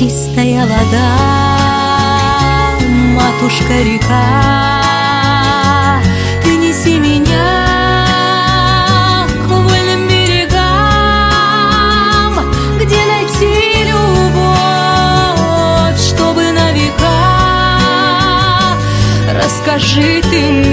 чистая вода, матушка-река, ты неси меня к вольным берегам, где найти любовь, чтобы на века. Расскажи ты мне,